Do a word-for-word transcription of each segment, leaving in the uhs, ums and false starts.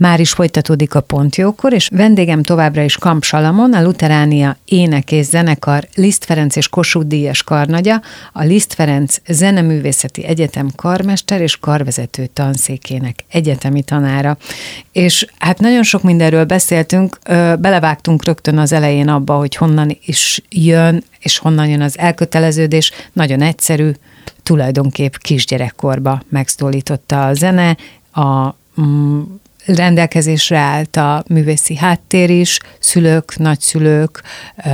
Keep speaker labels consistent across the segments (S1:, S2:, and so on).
S1: Már is folytatódik a Pontjókor, és vendégem továbbra is Kamp Salamon, a Luteránia ének és zenekar Liszt Ferenc és Kossuth díjas karnagya, a Liszt Ferenc Zeneművészeti Egyetem karmester és karvezető tanszékének egyetemi tanára. És hát nagyon sok mindenről beszéltünk, belevágtunk rögtön az elején abba, hogy honnan is jön, és honnan jön az elköteleződés. Nagyon egyszerű, tulajdonképp kisgyerekkorba megszólította a zene, a mm, rendelkezésre állt a művészi háttér is, szülők, nagyszülők,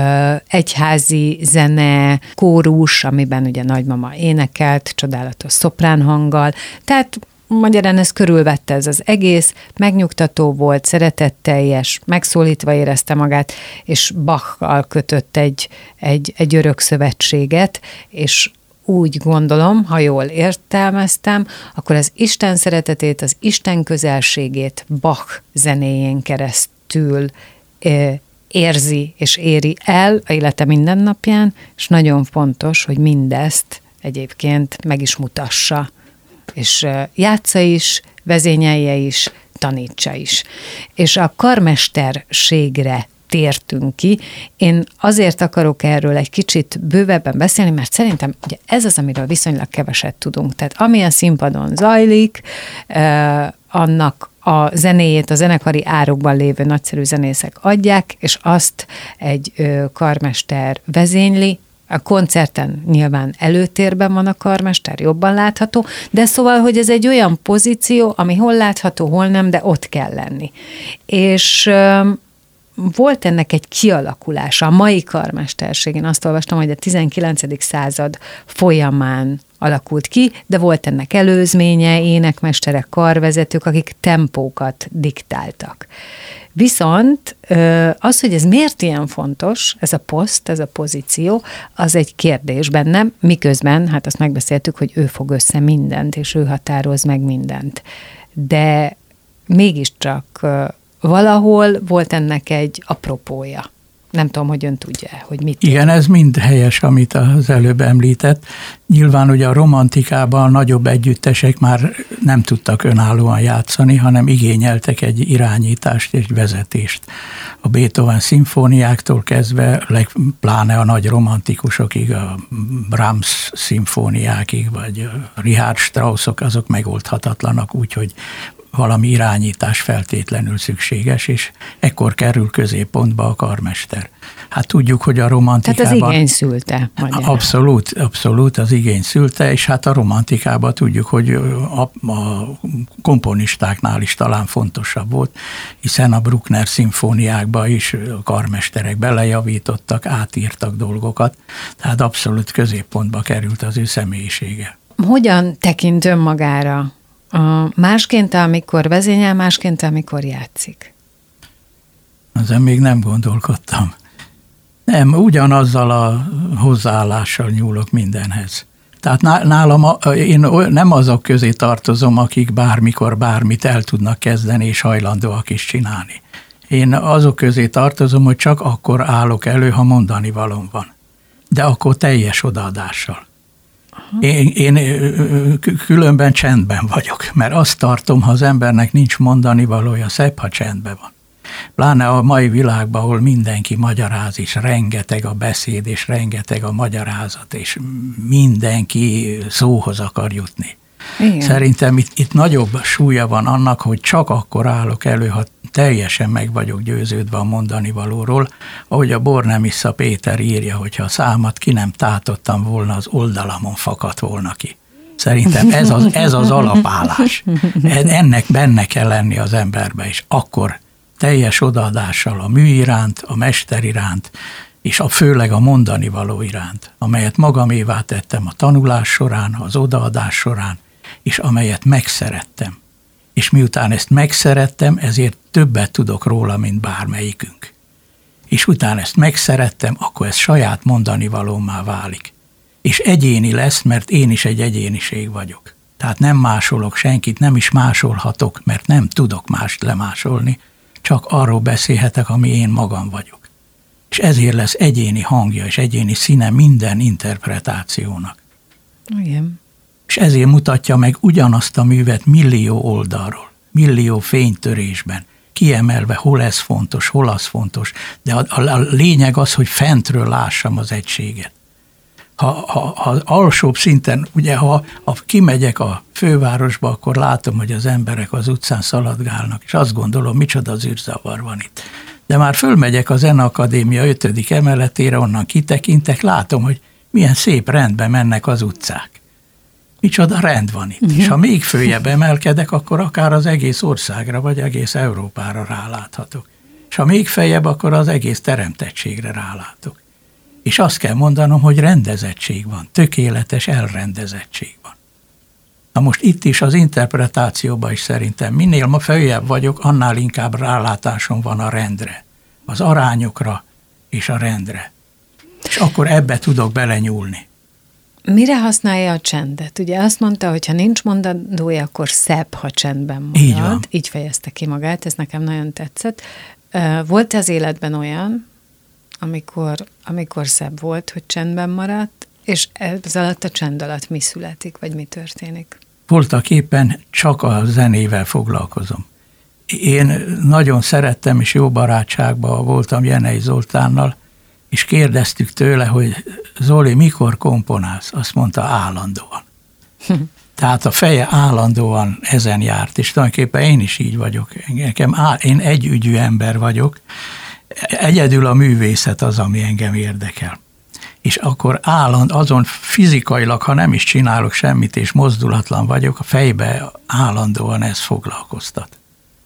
S1: egyházi zene, kórus, amiben ugye nagymama énekelt, csodálatos szopránhanggal, tehát magyarán ez körülvette ez az egész, megnyugtató volt, szeretetteljes, megszólítva érezte magát, és Bachal kötött egy, egy, egy örök szövetséget, és úgy gondolom, ha jól értelmeztem, akkor az Isten szeretetét, az Isten közelségét Bach zenéjén keresztül érzi és éri el a élete mindennapján, és nagyon fontos, hogy mindezt egyébként meg is mutassa, és játsza is, vezényelje is, tanítsa is. És a karmesterségre tértünk ki. Én azért akarok erről egy kicsit bővebben beszélni, mert szerintem ugye ez az, amiről viszonylag keveset tudunk. Tehát ami a színpadon zajlik, eh, annak a zenéjét a zenekari árokban lévő nagyszerű zenészek adják, és azt egy ö, karmester vezényli. A koncerten nyilván előtérben van a karmester, jobban látható, de szóval, hogy ez egy olyan pozíció, ami hol látható, hol nem, de ott kell lenni. És ö, volt ennek egy kialakulása. A mai karmesterség, én azt olvastam, hogy a tizenkilencedik század folyamán alakult ki, de volt ennek előzménye, énekmesterek, karvezetők, akik tempókat diktáltak. Viszont az, hogy ez miért ilyen fontos, ez a poszt, ez a pozíció, az egy kérdés bennem, miközben, hát azt megbeszéltük, hogy ő fog össze mindent, és ő határoz meg mindent. De mégiscsak valahol volt ennek egy apropója. Nem tudom, hogy ön tudja, hogy mit.
S2: Igen, ez mind helyes, amit az előbb említett. Nyilván ugye a romantikában a nagyobb együttesek már nem tudtak önállóan játszani, hanem igényeltek egy irányítást és vezetést. A Beethoven szimfóniáktól kezdve, pláne a nagy romantikusokig, a Brahms szimfóniákig, vagy a Richard Straussok, azok megoldhatatlanak, úgyhogy valami irányítás feltétlenül szükséges, és ekkor kerül középpontba a karmester. Hát tudjuk, hogy a romantikában...
S1: Tehát az igény szülte. Magyarán.
S2: Abszolút, abszolút az igény szülte, és hát a romantikában tudjuk, hogy a, a komponistáknál is talán fontosabb volt, hiszen a Bruckner szimfóniákban is a karmesterek belejavítottak, átírtak dolgokat, tehát abszolút középpontba került az ő személyisége.
S1: Hogyan tekint önmagára? Másként, amikor vezényel, másként, amikor játszik?
S2: Ezen még nem gondolkodtam. Nem, ugyanazzal a hozzáállással nyúlok mindenhez. Tehát nálam, én nem azok közé tartozom, akik bármikor bármit el tudnak kezdeni, és hajlandóak is csinálni. Én azok közé tartozom, hogy csak akkor állok elő, ha mondani valóm van. De akkor teljes odaadással. Én, én különben csendben vagyok, mert azt tartom, ha az embernek nincs mondani valója, szebb, ha csendben van. Pláne a mai világban, ahol mindenki magyaráz, és rengeteg a beszéd, és rengeteg a magyarázat, és mindenki szóhoz akar jutni. Igen. Szerintem itt, itt nagyobb súlya van annak, hogy csak akkor állok elő, ha teljesen meg vagyok győződve a mondani valóról, ahogy a Bornemisza Péter írja, hogyha a számat ki nem tátottam volna, az oldalamon fakadt volna ki. Szerintem ez az, ez az alapállás. Ennek benne kell lenni az emberbe, és akkor teljes odaadással a mű iránt, a mester iránt, és a főleg a mondani való iránt, amelyet magamévá tettem a tanulás során, az odaadás során, és amelyet megszerettem. És miután ezt megszerettem, ezért többet tudok róla, mint bármelyikünk. És utána ezt megszerettem, akkor ez saját mondani valómmá válik. És egyéni lesz, mert én is egy egyéniség vagyok. Tehát nem másolok senkit, nem is másolhatok, mert nem tudok mást lemásolni, csak arról beszélhetek, ami én magam vagyok. És ezért lesz egyéni hangja és egyéni színe minden interpretációnak.
S1: Igen.
S2: És ezért mutatja meg ugyanazt a művet millió oldalról. millió fénytörésben, kiemelve, hol ez fontos, hol az fontos, de a, a, a lényeg az, hogy fentről lássam az egységet. Ha, ha, ha alsóbb szinten, ugye ha, ha kimegyek a fővárosba, akkor látom, hogy az emberek az utcán szaladgálnak, és azt gondolom, micsoda zűrzavar van itt. De már fölmegyek a Zeneakadémia ötödik emeletére, onnan kitekintek, látom, hogy milyen szép rendben mennek az utcák. Micsoda rend van itt. Uh-huh. És ha még följebb emelkedek, akkor akár az egész országra, vagy egész Európára ráláthatok. És ha még feljebb, akkor az egész teremtettségre rálátok. És azt kell mondanom, hogy rendezettség van, tökéletes elrendezettség van. Na most itt is az interpretációban is szerintem minél ma feljebb vagyok, annál inkább rálátásom van a rendre, az arányokra és a rendre. És akkor ebbe tudok belenyúlni.
S1: Mire használja a csendet? Ugye azt mondta, hogy ha nincs mondandója, akkor szebb, ha csendben marad.
S2: Így van.
S1: Így fejezte ki magát, ez nekem nagyon tetszett. Volt az életben olyan, amikor, amikor szebb volt, hogy csendben maradt, és ez alatt a csend alatt mi születik, vagy mi történik?
S2: Voltak éppen csak a zenével foglalkozom. Én nagyon szerettem, és jó barátságban voltam Jenei Zoltánnal, és kérdeztük tőle, hogy Zoli, mikor komponálsz? Azt mondta, állandóan. Tehát a feje állandóan ezen járt, és tulajdonképpen én is így vagyok. Nekem áll, én együgyű ember vagyok, egyedül a művészet az, ami engem érdekel. És akkor álland, azon fizikailag, ha nem is csinálok semmit, és mozdulatlan vagyok, a fejbe állandóan ez foglalkoztat.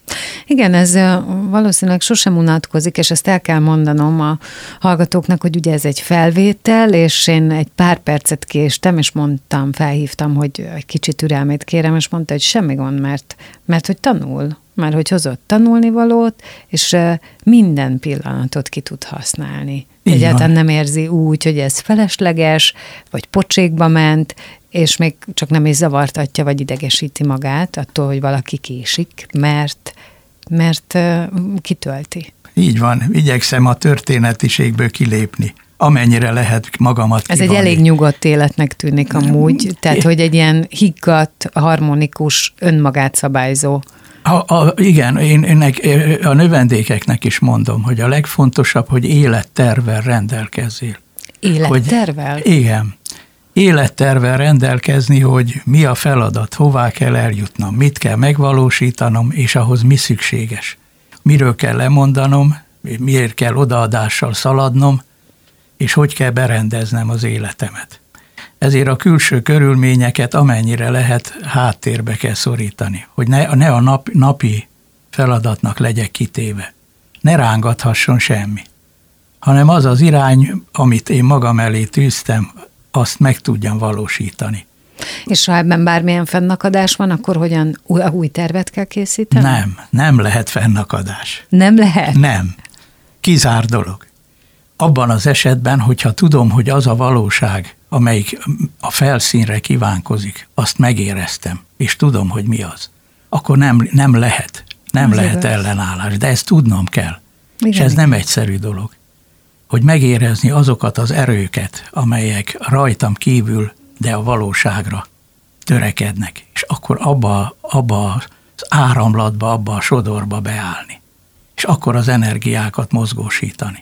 S1: Igen, ez valószínűleg sosem unatkozik, és ezt el kell mondanom a hallgatóknak, hogy ugye ez egy felvétel, és én egy pár percet késtem, és mondtam, felhívtam, hogy egy kicsit türelmét kérem, és mondta, hogy semmi gond, mert, mert hogy tanul, mert hogy hozott tanulnivalót, és minden pillanatot ki tud használni. Egyáltalán nem érzi úgy, hogy ez felesleges, vagy pocsékba ment, és még csak nem is zavartatja, vagy idegesíti magát attól, hogy valaki késik, mert, mert uh, kitölti.
S2: Így van, igyekszem a történetiségből kilépni, amennyire lehet magamat
S1: Ez
S2: kivonni.
S1: egy elég nyugodt életnek tűnik amúgy, tehát hogy egy ilyen higgadt, harmonikus, önmagát szabályzó.
S2: A, a, igen, én, ennek, a növendékeknek is mondom, hogy a legfontosabb, hogy élettervvel rendelkezzél.
S1: Élettervvel?
S2: Hogy, igen. Élettervvel rendelkezni, hogy mi a feladat, hová kell eljutnom, mit kell megvalósítanom, és ahhoz mi szükséges. Miről kell lemondanom, miért kell odaadással szaladnom, és hogy kell berendeznem az életemet. Ezért a külső körülményeket amennyire lehet háttérbe kell szorítani, hogy ne, ne a nap, napi feladatnak legyek kitéve. Ne rángathasson semmi, hanem az az irány, amit én magam elé tűztem, azt meg tudjam valósítani.
S1: És ha ebben bármilyen fennakadás van, akkor hogyan új, új tervet kell készíteni?
S2: Nem, nem lehet fennakadás.
S1: Nem lehet?
S2: Nem. Kizár dolog. Abban az esetben, hogyha tudom, hogy az a valóság, amelyik a felszínre kívánkozik, azt megéreztem, és tudom, hogy mi az, akkor nem, nem lehet, nem az lehet igaz. Ellenállás, de ezt tudnom kell. Igen, és ez igen. Nem egyszerű dolog. Hogy megérezni azokat az erőket, amelyek rajtam kívül, de a valóságra törekednek, és akkor abba, abba az áramlatba, abba a sodorba beállni, és akkor az energiákat mozgósítani.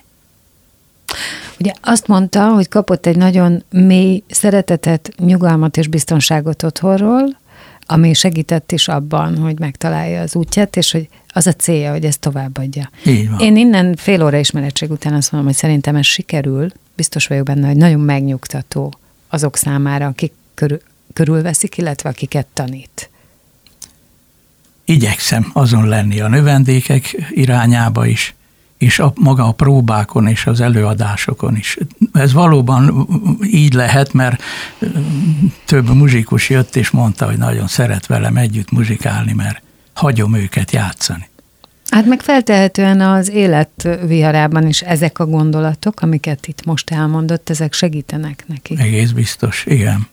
S1: Ugye azt mondta, hogy kapott egy nagyon mély szeretetet, nyugalmat és biztonságot otthonról, ami segített is abban, hogy megtalálja az útját, és hogy az a célja, hogy ezt továbbadja.
S2: Így van.
S1: Én innen fél óra ismerettség után azt mondom, hogy szerintem ez sikerül, biztos vagyok benne, hogy nagyon megnyugtató azok számára, akik körül, körülveszik, illetve akiket tanít.
S2: Igyekszem azon lenni a növendékek irányába is, és a, maga a próbákon és az előadásokon is. Ez valóban így lehet, mert több muzsikus jött és mondta, hogy nagyon szeret velem együtt muzsikálni, mert hagyom őket játszani.
S1: Hát meg feltehetően az élet viharában is ezek a gondolatok, amiket itt most elmondott, ezek segítenek neki.
S2: Egész biztos, igen.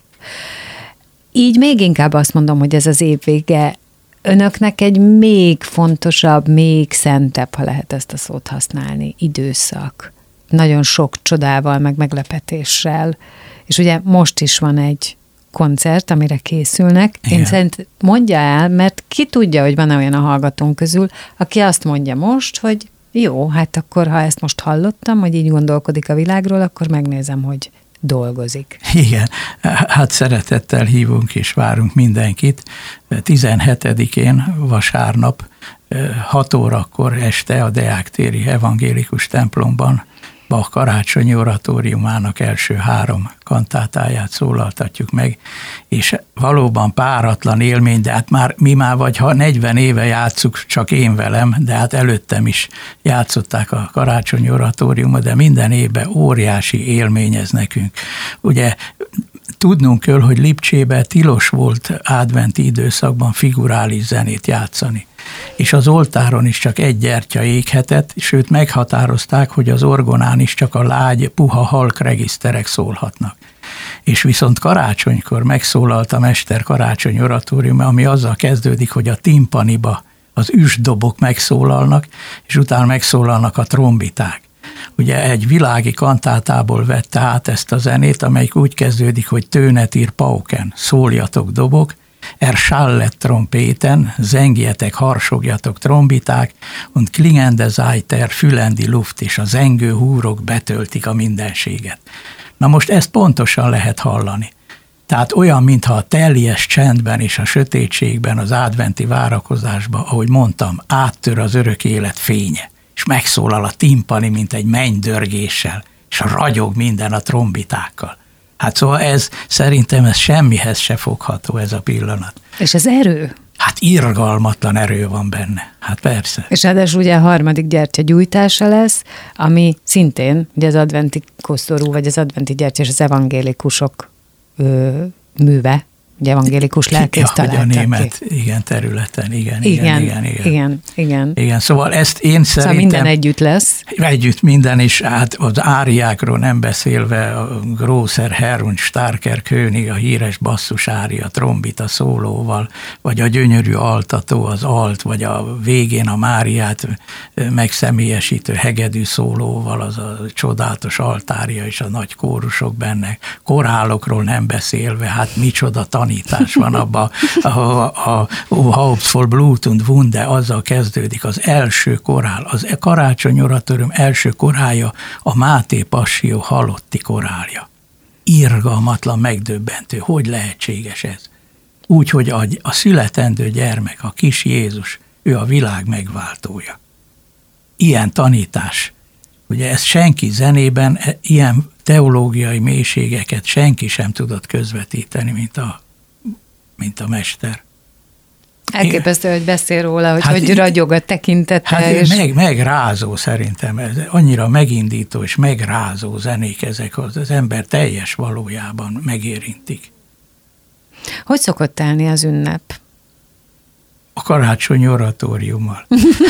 S1: Így még inkább azt mondom, hogy ez az év vége önöknek egy még fontosabb, még szentebb, ha lehet ezt a szót használni, időszak. Nagyon sok csodával, meg meglepetéssel. És ugye most is van egy koncert, amire készülnek. Igen. Én szerint mondja el, mert ki tudja, hogy van olyan a hallgatónk közül, aki azt mondja most, hogy jó, hát akkor ha ezt most hallottam, hogy így gondolkodik a világról, akkor megnézem, hogy dolgozik.
S2: Igen, hát szeretettel hívunk és várunk mindenkit. tizenhetedikén vasárnap hat órakor este a Deák téri evangélikus templomban Bach karácsonyi oratóriumának első három kantátáját szólaltatjuk meg, és valóban páratlan élmény, de hát már mi már vagy ha negyven éve játsszuk, csak én velem, de hát előttem is játszották a karácsonyi oratóriumot, de minden évben óriási élmény ez nekünk. Ugye tudnunk kell, hogy Lipcsében tilos volt adventi időszakban figurális zenét játszani. És az oltáron is csak egy gyertya éghetett, sőt meghatározták, hogy az orgonán is csak a lágy, puha halk regiszterek szólhatnak. És viszont karácsonykor megszólalt a mester karácsony oratórium, ami azzal kezdődik, hogy a timpaniba az üstdobok megszólalnak, és utána megszólalnak a trombiták. Ugye egy világi kantátából vette át ezt a zenét, amelyik úgy kezdődik, hogy Tönet ír pauken, szóljatok dobok, er schallet trompeten, zengjetek, harsogjatok trombiták, und klingende Seiter, fülendi Luft, és a zengő húrok betöltik a mindenséget. Na most ezt pontosan lehet hallani. Tehát olyan, mintha a teljes csendben és a sötétségben, az adventi várakozásban, ahogy mondtam, áttör az örök élet fénye, és megszólal a timpani, mint egy mennydörgéssel, és ragyog minden a trombitákkal. Hát szóval ez, szerintem ez semmihez se fogható ez a pillanat.
S1: És ez erő?
S2: Hát irgalmatlan erő van benne. Hát persze.
S1: És ráadásul ugye a harmadik gyertya gyújtása lesz, ami szintén ugye az adventi koszorú, vagy az adventi gyertya és az evangélikusok ö, műve, ugye evangélikus lelkész találtak
S2: ki. A német, igen, területen, igen,
S1: igen,
S2: igen, igen, igen.
S1: igen, igen.
S2: Igen, szóval ezt én szerintem...
S1: Szóval minden együtt lesz.
S2: Együtt minden, és hát az áriákról nem beszélve, a Grosser Herr und Starker König, a híres basszus ária, trombita szólóval, vagy a gyönyörű altató, az alt, vagy a végén a Máriát megszemélyesítő hegedű szólóval, az a csodálatos altária és a nagy kórusok benne, korálokról nem beszélve, hát micsoda tanítás van abban, a, a, a Haupt voll Blut und Wunde, azzal kezdődik az első korál, az karácsony oratórium első korálja, a Máté Passió halotti korálja. Irgalmatlan, megdöbbentő, hogy lehetséges ez? Úgy, hogy a, a születendő gyermek, a kis Jézus, ő a világ megváltója. Ilyen tanítás, ugye ez senki zenében, ilyen teológiai mélységeket senki sem tudott közvetíteni, mint a mint a mester.
S1: Elképesztő, hogy beszél róla, hogy,
S2: hát,
S1: hogy ragyog a tekintete.
S2: Hát
S1: és...
S2: meg, megrázó szerintem, ez annyira megindító és megrázó zenék ezek, az ember teljes valójában megérintik.
S1: Hogy szokott telni az ünnep?
S2: A karácsonyi oratóriummal.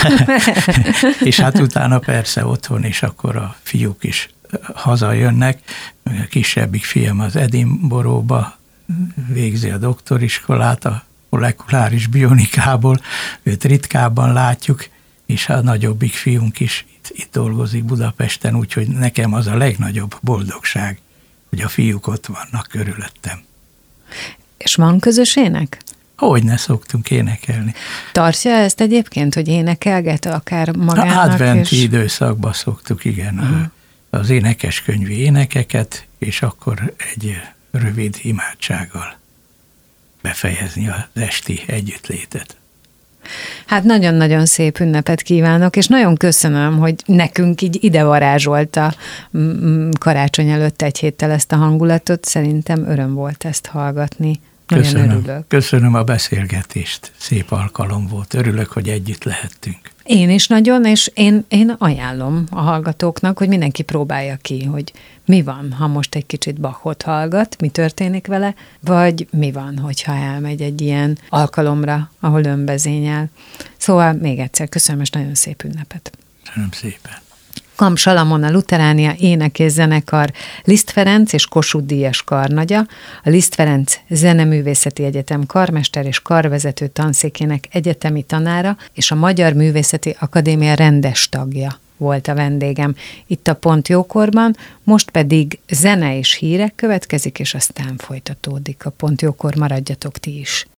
S2: És hát utána persze otthon, és akkor a fiúk is hazajönnek. A kisebbik fiam az Edinburghba végzi a doktoriskolát a molekuláris bionikából, őt ritkábban látjuk, és a nagyobbik fiunk is itt, itt dolgozik Budapesten, úgyhogy nekem az a legnagyobb boldogság, hogy a fiúk ott vannak körülöttem.
S1: És van közös ének?
S2: Hogyne szoktunk énekelni.
S1: Tartja ezt egyébként, hogy énekelget akár magának?
S2: Adventi
S1: és... időszakban
S2: szoktuk, igen, uh-huh. az énekeskönyvi énekeket, és akkor egy rövid imádsággal befejezni az esti együttlétet.
S1: Hát nagyon-nagyon szép ünnepet kívánok, és nagyon köszönöm, hogy nekünk így ide varázsolta karácsony előtt egy héttel ezt a hangulatot. Szerintem öröm volt ezt hallgatni. Nagyon
S2: köszönöm,
S1: örülök.
S2: Köszönöm a beszélgetést. Szép alkalom volt. Örülök, hogy együtt lehettünk.
S1: Én is nagyon, és én, én ajánlom a hallgatóknak, hogy mindenki próbálja ki, hogy mi van, ha most egy kicsit Bachot hallgat, mi történik vele, vagy mi van, hogyha elmegy egy ilyen alkalomra, ahol önvezényel. Szóval még egyszer köszönöm, és nagyon szép ünnepet.
S2: Köszönöm szépen.
S1: Kamp Salamon a Luteránia Ének és Zenekar Liszt Ferenc és Kossuth Díjas karnagya, a Liszt Ferenc Zeneművészeti Egyetem karmester és karvezető tanszékének egyetemi tanára és a Magyar Művészeti Akadémia rendes tagja. volt a vendégem itt a Pont Jókorban, most pedig zene és hírek következik, és aztán folytatódik a Pont Jókor, maradjatok ti is.